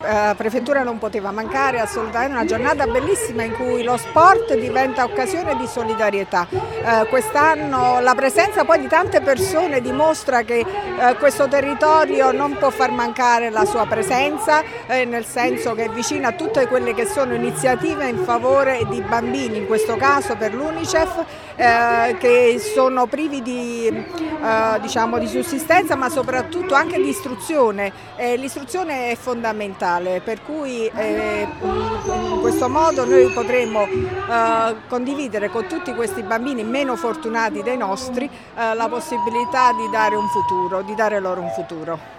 prefettura non poteva mancare assolutamente, una giornata bellissima in cui lo sport diventa occasione di solidarietà. Quest'anno la presenza poi di tante persone dimostra che questo territorio non può far mancare la sua presenza, nel senso che è vicino a tutte quelle che sono iniziative in favore di bambini, in questo caso per l'Unicef, che sono privi di sussistenza, ma soprattutto anche di istruzione. L'istruzione è fondamentale, per cui in questo modo noi potremo condividere con tutti questi bambini meno fortunati dei nostri la possibilità di dare loro un futuro.